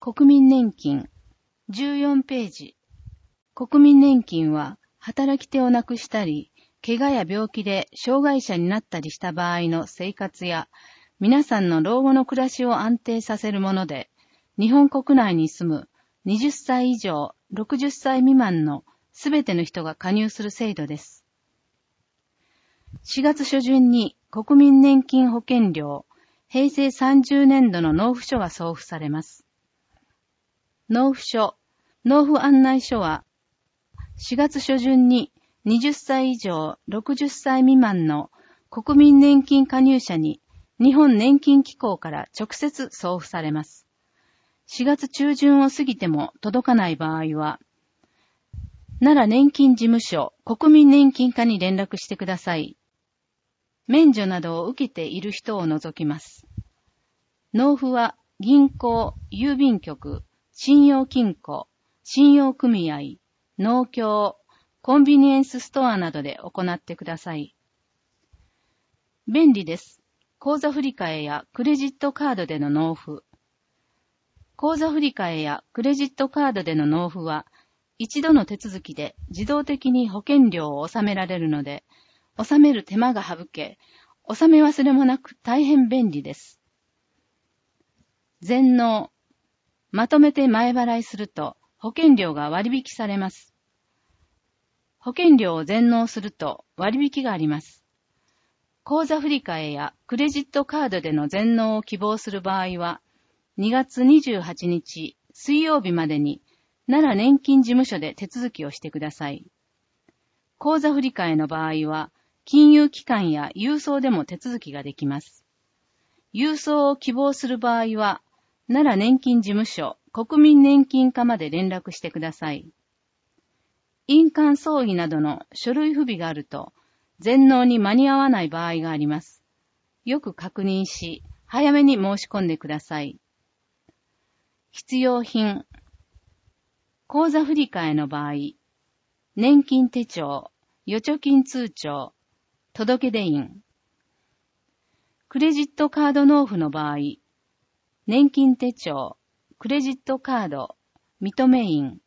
国民年金14ページ。国民年金は働き手をなくしたり、怪我や病気で障害者になったりした場合の生活や皆さんの老後の暮らしを安定させるもので、日本国内に住む20歳以上60歳未満のすべての人が加入する制度です。4月初旬に国民年金保険料平成30年度の納付書が送付されます。納付書、納付案内書は4月初旬に20歳以上60歳未満の国民年金加入者に日本年金機構から直接送付されます。4月中旬を過ぎても届かない場合は、奈良年金事務所国民年金課に連絡してください。免除などを受けている人を除きます。納付は銀行、郵便局、信用金庫、信用組合、農協、コンビニエンスストアなどで行ってください。便利です。口座振替やクレジットカードでの納付。口座振替やクレジットカードでの納付は、一度の手続きで自動的に保険料を納められるので、納める手間が省け、納め忘れもなく大変便利です。全納。まとめて前払いすると保険料が割引されます。保険料を全納すると割引があります。口座振替やクレジットカードでの全納を希望する場合は、2月28日水曜日までに奈良年金事務所で手続きをしてください。口座振替の場合は、金融機関や郵送でも手続きができます。郵送を希望する場合は、奈良年金事務所国民年金課まで連絡してください。印鑑葬儀などの書類不備があると、全納に間に合わない場合があります。よく確認し、早めに申し込んでください。必要品。口座振替の場合、年金手帳、預貯金通帳、届出印。クレジットカード納付の場合、年金手帳、クレジットカード、認め印。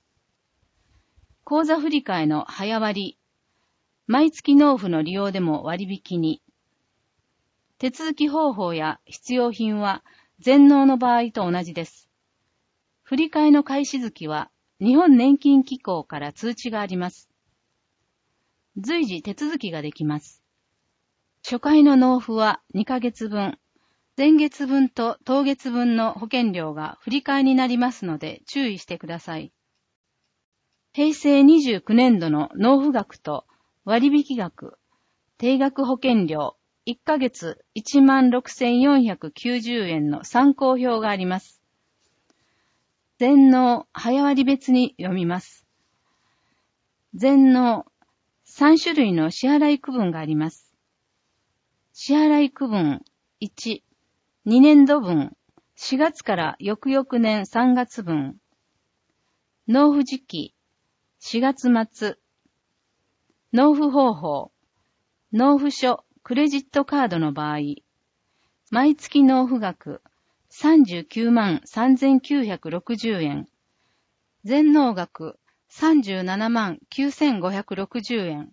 口座振替の早割。毎月納付の利用でも割引に。手続き方法や必要品は全納の場合と同じです。振替の開始月は日本年金機構から通知があります。随時手続きができます。初回の納付は2ヶ月分、前月分と当月分の保険料が振り替えになりますので注意してください。平成29年度の納付額と割引額、定額保険料1ヶ月16,490円の参考表があります。全納、早割別に読みます。全納、3種類の支払い区分があります。支払い区分1、2年度分、4月から翌々年3月分。納付時期、4月末。納付方法、納付書、クレジットカードの場合、毎月納付額39万3960円。全納額37万9560円。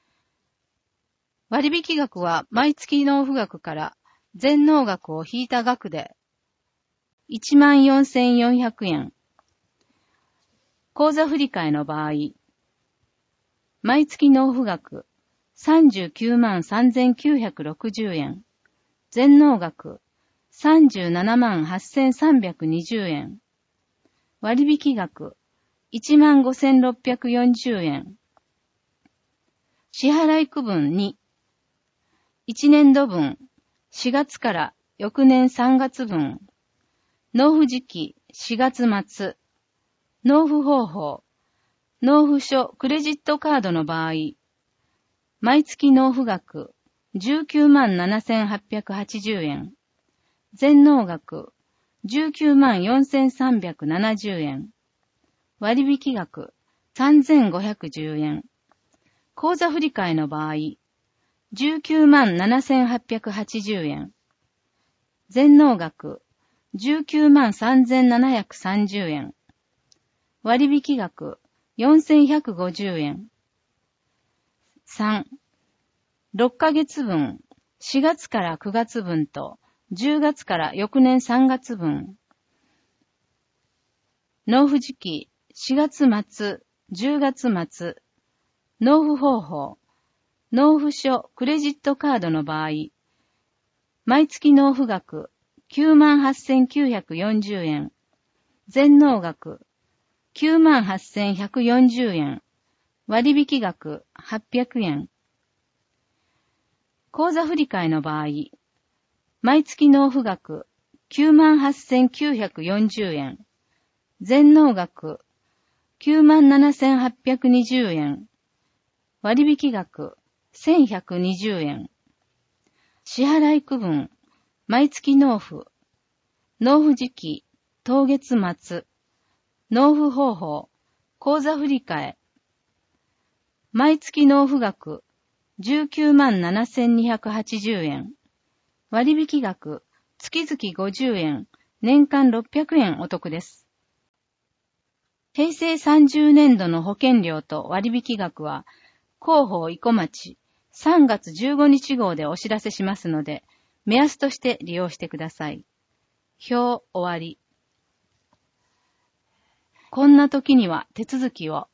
割引額は毎月納付額から全納額を引いた額で14,400円。口座振替の場合、毎月納付額39万3960円。全納額37万8320円。割引額15,640円。支払い区分2。1年度分、4月から翌年3月分。納付時期、4月末。納付方法。納付書、クレジットカードの場合、毎月納付額、19万7,880円。全納額、19万4,370円。割引額、3,510円。口座振替の場合、19万7,880円。全納額、 193,730円。割引額4,150円。3、6ヶ月分、4月から9月分と10月から翌年3月分。納付時期4月末、10月末。納付方法。納付書、クレジットカードの場合、毎月納付額 98,940 円。全納額 98,140 円。割引額800円。口座振替の場合、毎月納付額 98,940 円。全納額 97,820 円。割引額1,120円。支払区分、毎月納付。納付時期、当月末。納付方法、口座振替。毎月納付額、197,280 円。割引額、月々50円、年間600円お得です。平成30年度の保険料と割引額は、広報生駒町3月15日号でお知らせしますので、目安として利用してください。表終わり。こんな時には手続きを。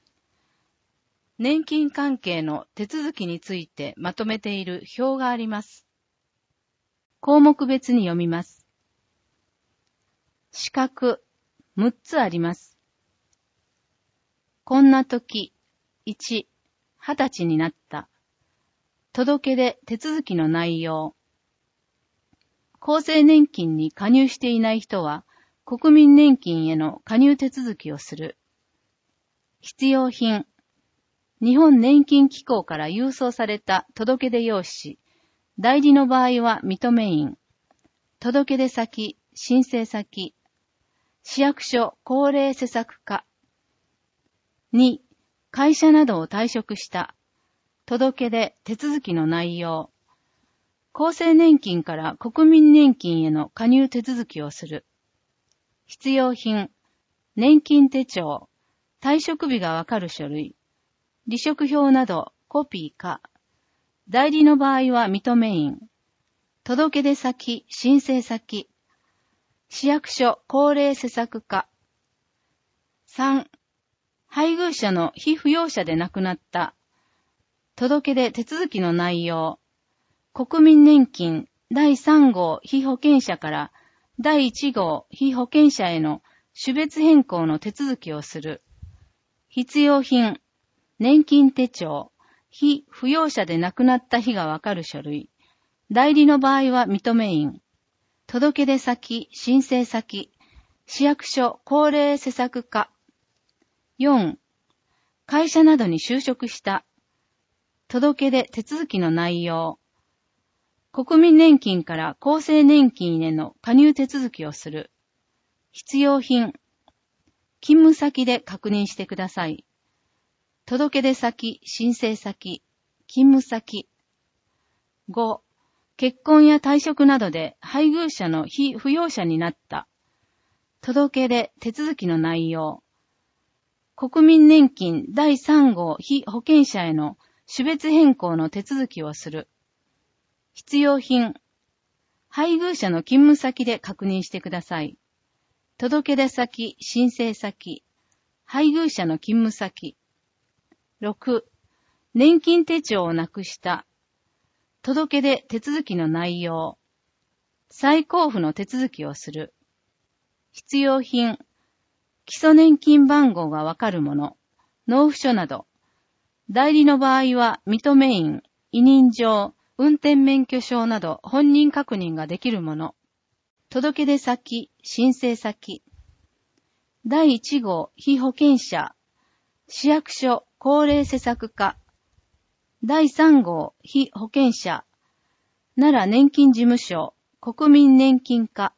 年金関係の手続きについてまとめている表があります。項目別に読みます。資格、6つあります。こんな時、1、20歳になった。届け出手続きの内容。厚生年金に加入していない人は、国民年金への加入手続きをする。必要品。日本年金機構から郵送された届け出用紙。代理の場合は認め印。届け出先、申請先。市役所高齢施策課。2、会社などを退職した。届け出手続きの内容。厚生年金から国民年金への加入手続きをする。必要品。年金手帳。退職日がわかる書類。離職票などコピーか。代理の場合は認め印。届け出先、申請先。市役所高齢施策課。3、配偶者の被扶養者で亡くなった。届け出手続きの内容。国民年金第3号被保険者から第1号被保険者への種別変更の手続きをする。必要品。年金手帳。被扶養者で亡くなった日がわかる書類。代理の場合は認め印。届け出先、申請先。市役所高齢施策課。4、会社などに就職した。届け出手続きの内容。国民年金から厚生年金への加入手続きをする。必要品。勤務先で確認してください。届け出先、申請先、勤務先。5、結婚や退職などで配偶者の被扶養者になった。届け出手続きの内容。国民年金第3号被保険者への種別変更の手続きをする。必要品。配偶者の勤務先で確認してください。届け出先、申請先。配偶者の勤務先。6、年金手帳をなくした。届け出手続きの内容。再交付の手続きをする。必要品。基礎年金番号がわかるもの。納付書など。代理の場合は認め印、委任状、運転免許証など本人確認ができるもの。届け出先、申請先。第1号被保険者。市役所高齢施策課。第3号被保険者。奈良年金事務所、国民年金課。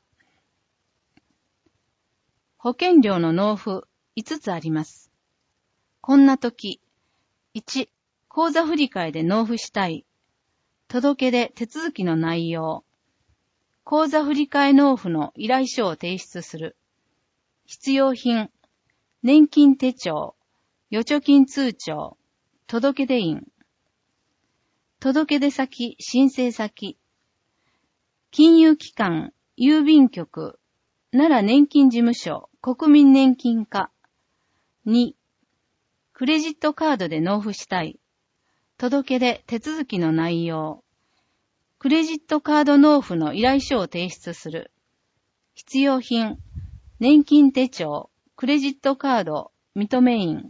保険料の納付5つあります。こんな時。1、口座振替で納付したい。届け出手続きの内容。 口座振替納付の依頼書を提出する。必要品、年金手帳、預貯金通帳、届出印。届出先、申請先。金融機関、郵便局、奈良年金事務所、国民年金課。2、クレジットカードで納付したい。届出手続きの内容。クレジットカード納付の依頼書を提出する。必要品、年金手帳、クレジットカード、認め印。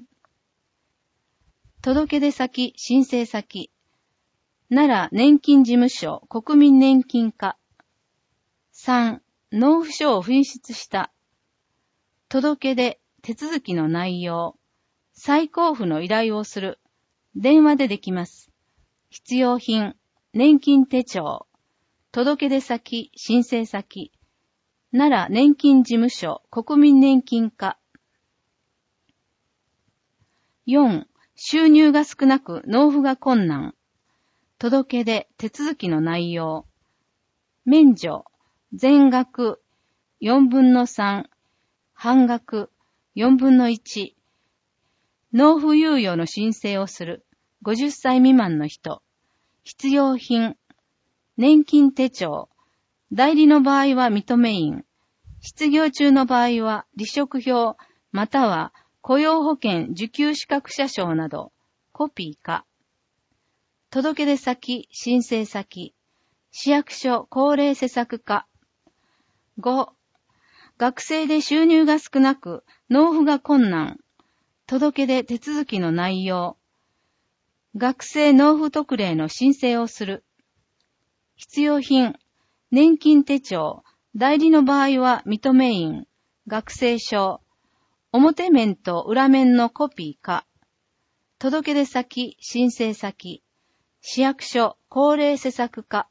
届出先、申請先。奈良年金事務所、国民年金課。3、納付書を紛失した。届出、手続きの内容。再交付の依頼をする。電話でできます。必要品、年金手帳。届出先、申請先。奈良年金事務所、国民年金課。4、収入が少なく納付が困難。届出、手続きの内容。免除、全額、4分の3、半額、4分の1。納付猶予の申請をする。50歳未満の人。必要品、年金手帳。代理の場合は認め印。失業中の場合は離職票、または雇用保険受給資格者証など、コピーか。届出先、申請先。市役所高齢施策課。5、学生で収入が少なく、納付が困難。届出手続きの内容。学生納付特例の申請をする。必要品、年金手帳。代理の場合は認め印、学生証。表面と裏面のコピーか。届出先、申請先。市役所高齢施策課。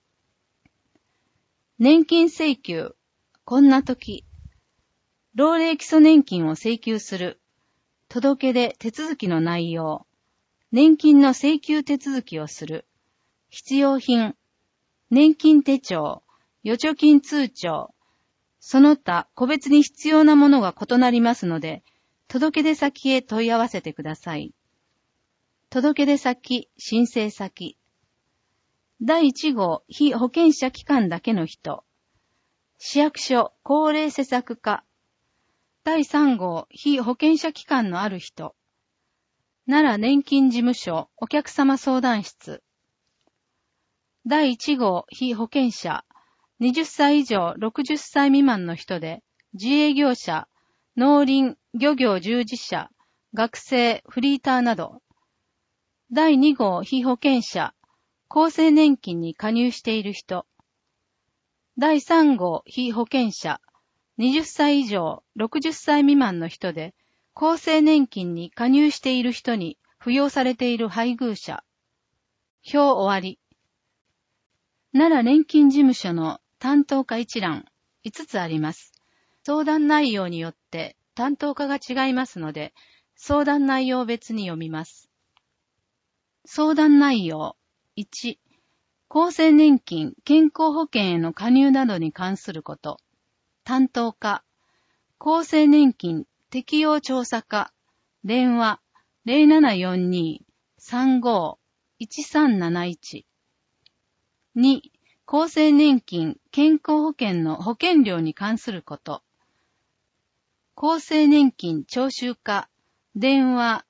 年金請求。こんな時。老齢基礎年金を請求する。届出手続きの内容。年金の請求手続きをする。必要品。年金手帳。預貯金通帳。その他個別に必要なものが異なりますので、届出先へ問い合わせてください。届出先、申請先。第1号、被保険者機関だけの人。市役所、高齢施策課。第3号、被保険者機関のある人。奈良年金事務所、お客様相談室。第1号、被保険者。20歳以上60歳未満の人で、自営業者、農林、漁業従事者、学生、フリーターなど。第2号被保険者、厚生年金に加入している人。第3号被保険者、20歳以上60歳未満の人で、厚生年金に加入している人に扶養されている配偶者。表終わり。奈良年金事務所の担当課一覧、5つあります。相談内容によって担当課が違いますので、相談内容別に読みます。相談内容。1、厚生年金、健康保険への加入などに関すること。担当課。厚生年金適用調査課。電話 0742-35-1371。2、厚生年金、健康保険の保険料に関すること。厚生年金徴収課。電話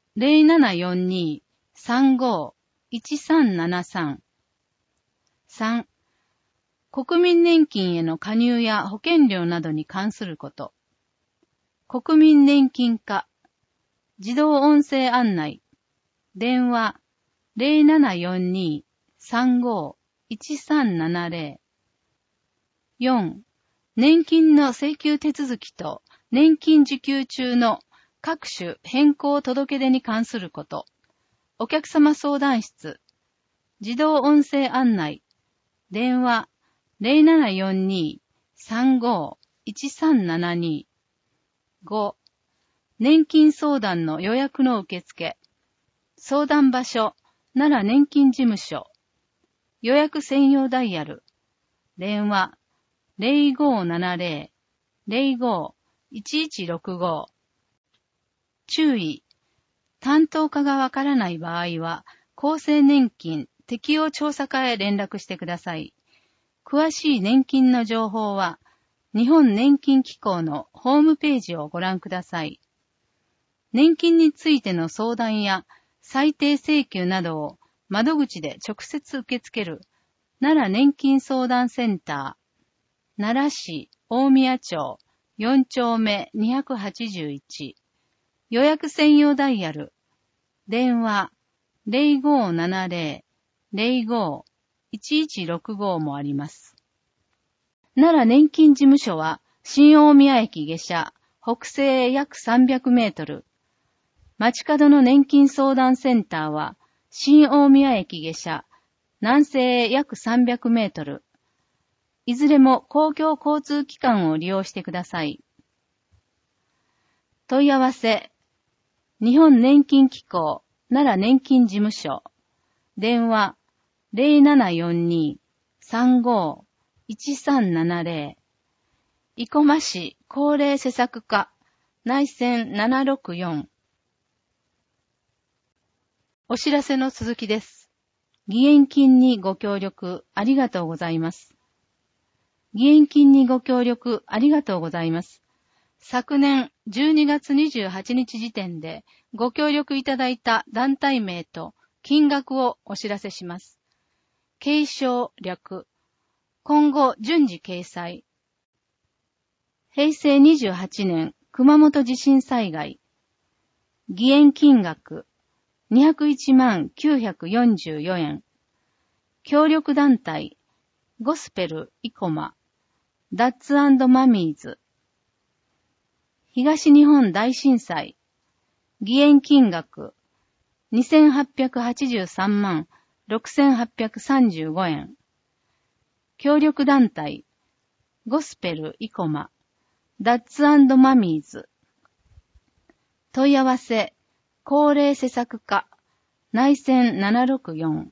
0742-35-1373。3、国民年金への加入や保険料などに関すること。国民年金課。自動音声案内。電話 0742-35-1370。4、年金の請求手続きと年金受給中の各種変更届出に関すること。お客様相談室。自動音声案内。電話 0742-35-1372。5、年金相談の予約の受付。相談場所、奈良年金事務所。予約専用ダイヤル。電話 0570-05-1165。注意。担当課がわからない場合は、厚生年金適用調査課へ連絡してください。詳しい年金の情報は、日本年金機構のホームページをご覧ください。年金についての相談や裁定請求などを窓口で直接受け付ける奈良年金相談センター、奈良市大宮町4丁目281、予約専用ダイヤル、電話 0570-05-1165 もあります。奈良年金事務所は新大宮駅下車、北西へ約300メートル。街角の年金相談センターは新大宮駅下車、南西へ約300メートル。いずれも公共交通機関を利用してください。問い合わせ、日本年金機構奈良年金事務所、電話0742-35-1370、生駒市高齢施策課、内線764。お知らせの続きです。義援金にご協力ありがとうございます。義援金にご協力ありがとうございます。昨年12月28日時点でご協力いただいた団体名と金額をお知らせします。継承略。今後順次掲載。平成28年熊本地震災害。義援金額201万944円。協力団体ゴスペル生駒ダッツ&マミーズ。東日本大震災義援金額2883万6835円。協力団体ゴスペル生駒ダッツ&マミーズ。問い合わせ高齢施策課内線764。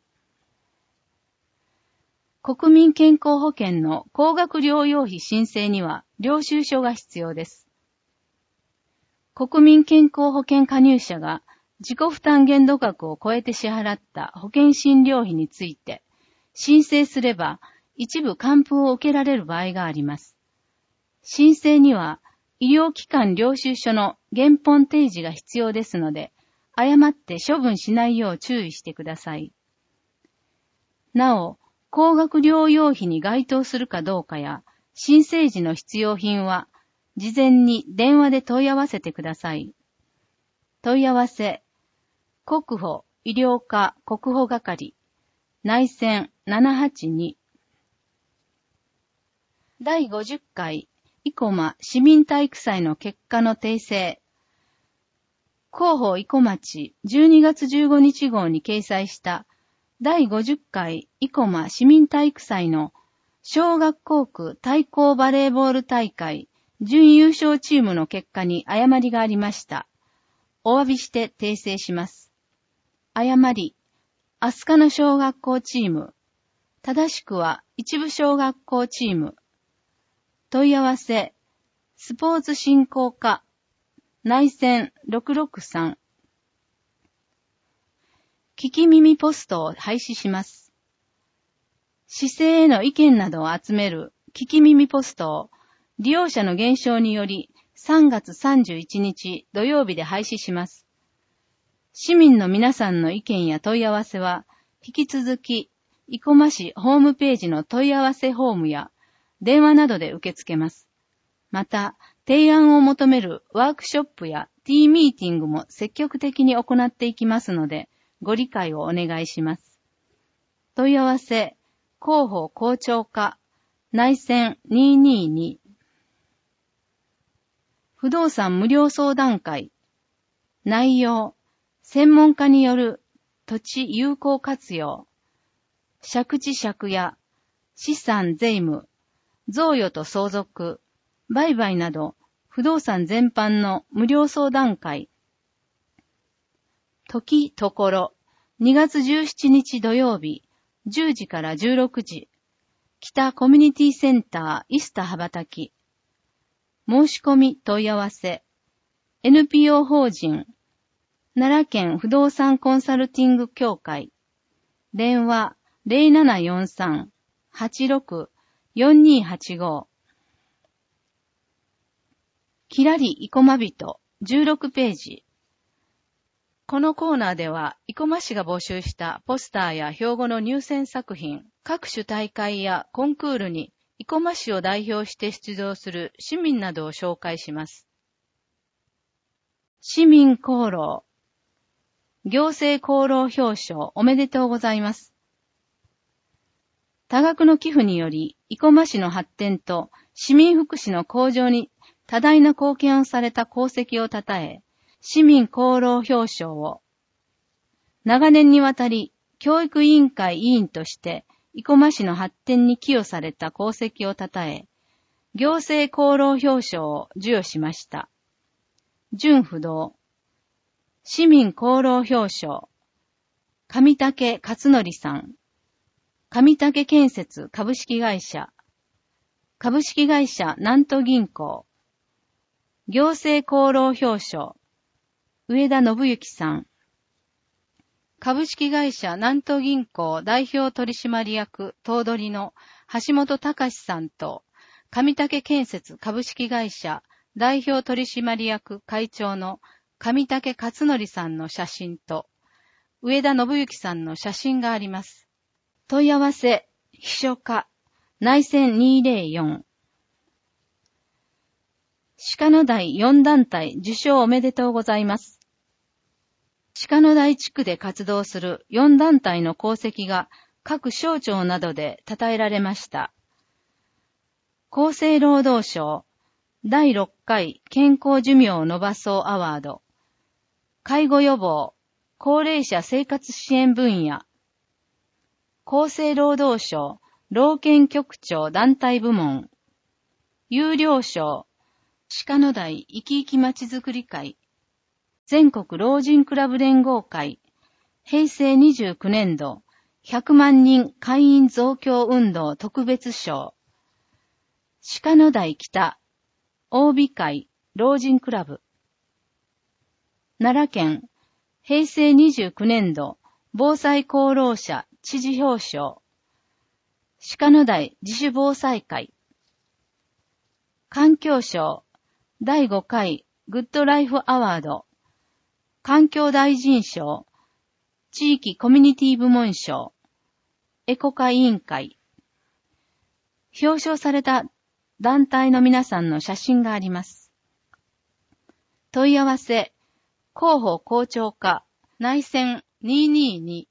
国民健康保険の高額療養費申請には領収書が必要です。国民健康保険加入者が自己負担限度額を超えて支払った保険診療費について申請すれば一部還付を受けられる場合があります。申請には医療機関領収書の原本提示が必要ですので、誤って処分しないよう注意してください。なお、高額療養費に該当するかどうかや、申請時の必要品は、事前に電話で問い合わせてください。問い合わせ、国保医療課国保係、内線782。第50回生駒市民体育祭の結果の訂正。広報生駒町12月15日号に掲載した第50回生駒市民体育祭の小学校区対抗バレーボール大会準優勝チームの結果に誤りがありました。お詫びして訂正します。誤り、飛鳥野小学校チーム。正しくは一部小学校チーム。問い合わせ、スポーツ振興課、内線663。聞き耳ポストを廃止します。市政への意見などを集める聞き耳ポストを利用者の減少により3月31日土曜日で廃止します。市民の皆さんの意見や問い合わせは引き続き生駒市ホームページの問い合わせフォームや電話などで受け付けます。また、提案を求めるワークショップや T ミーティングも積極的に行っていきますので、ご理解をお願いします。問い合わせ、広報校長課、内線222。不動産無料相談会。内容、専門家による土地有効活用、借地借家、資産税務、贈与と相続、売買など、不動産全般の無料相談会。時ところ、2月17日土曜日、10時から16時。 北コミュニティセンターイスタ羽ばたき。申し込み問い合わせ。NPO 法人奈良県不動産コンサルティング協会。電話0743-86-4285。きらり生駒人16ページ。このコーナーでは、生駒市が募集したポスターや標語の入選作品、各種大会やコンクールに生駒市を代表して出場する市民などを紹介します。市民功労。行政功労表彰おめでとうございます。多額の寄付により、生駒市の発展と市民福祉の向上に多大な貢献をされた功績をたたえ、市民功労表彰を、長年にわたり教育委員会委員として生駒市の発展に寄与された功績をたたえ、行政功労表彰を授与しました。準不動、市民功労表彰、上竹勝則さん、上竹建設株式会社、株式会社南都銀行、行政功労表彰、上田信之さん、株式会社南都銀行代表取締役頭取の橋本隆さんと、上竹建設株式会社代表取締役会長の上竹勝則さんの写真と、上田信之さんの写真があります。問い合わせ、秘書課、内線204。鹿野台4団体受賞おめでとうございます。鹿野台地区で活動する4団体の功績が各省庁などで称えられました。厚生労働省第6回健康寿命を伸ばそうアワード、介護予防、高齢者生活支援分野、厚生労働省老健局長団体部門、有料賞、鹿野台生き生きまちづくり会、全国老人クラブ連合会、平成29年度100万人会員増強運動特別賞、鹿野台北、OB会老人クラブ、奈良県、平成29年度防災功労者知事表彰、鹿野台自主防災会、環境省第5回グッドライフアワード、環境大臣賞、地域コミュニティ部門賞、エコカ委員会。表彰された団体の皆さんの写真があります。問い合わせ、広報校長課、内線222